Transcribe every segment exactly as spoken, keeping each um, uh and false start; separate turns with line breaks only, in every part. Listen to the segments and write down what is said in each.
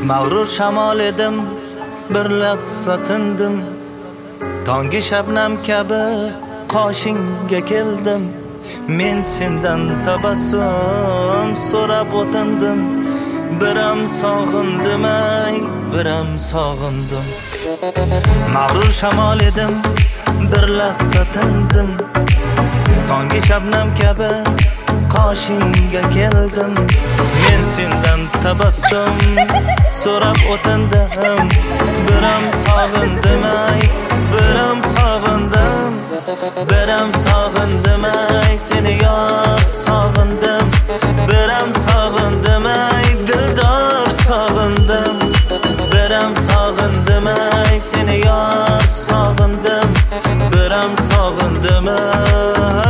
mag'rur shamol edim, bir lahza tindim. Tongi shabnam kabi qoshingga keldim. Men sendan tabassum so'rab o'tindim. Biram sog'indim, ay, biram sog'indim. Mag'rur shamol edim, bir lahza tindim. Tongi shabnam kabi qoshingga keldim. Men sendan tabassum so'rab o'tindim. Biram sog'indim, ay, biram sog'indim. Biram sog'indim, ay, seni yor sog'indim. Biram sog'indim, ay, dildor sog'indim. Biram sog'indim, ay, seni yor sog'indim. Biram sog'indim, ay.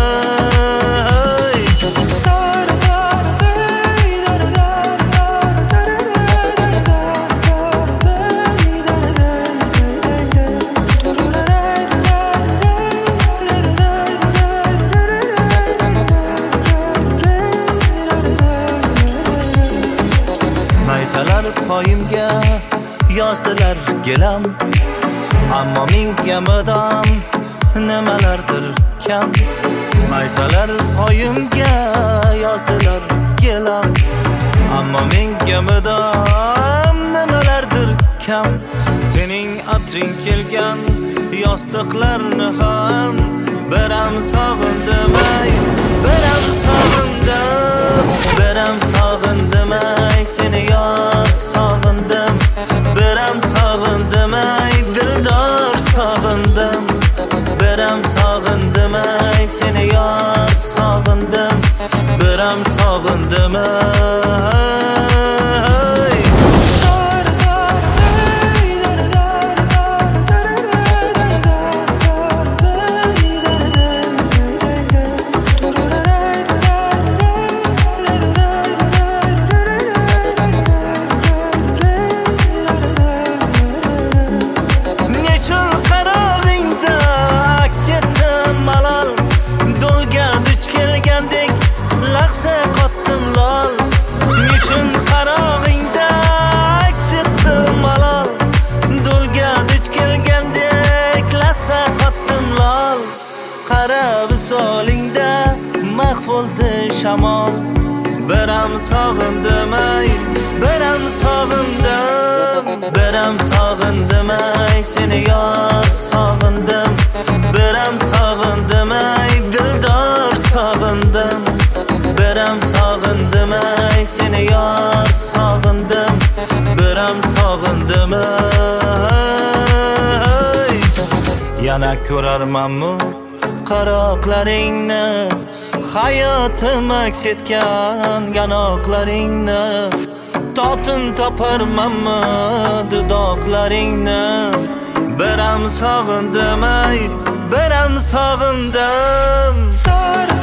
Maysalar poyimga yozdilar gilam, ammo menga mudom nimalardir kam. Maysalar poyimga yozdilar gilam, ammo menga mudom nimalardir kam. Sening atring kelgan yostiqlarni ham biram sog'indim, ay, biram sog'indim. Biram sog'indim, ay, seni yor sog'indim. Biram sog'indim, ay, dildor sog'indim. Biram sog'indim, ay, seni yor sog'indim. Biram sog'indim, ay. Mahvoldi shamol, biram sog'indim, ay, biram sog'indim. Biram sog'indim, ay, seni yor sog'indim. Biram sog'indim, ay, dildor sog'indim. Biram sog'indim, ay, seni yor sog'indim. Biram sog'indim, ay. Yana ko'rarmanmi qaroqlaringni, hayotim aks etgan yanoqlaringni. Totin toparmanmi dudoqlaringni. Biram sog'indim, ay, biram sog'indim.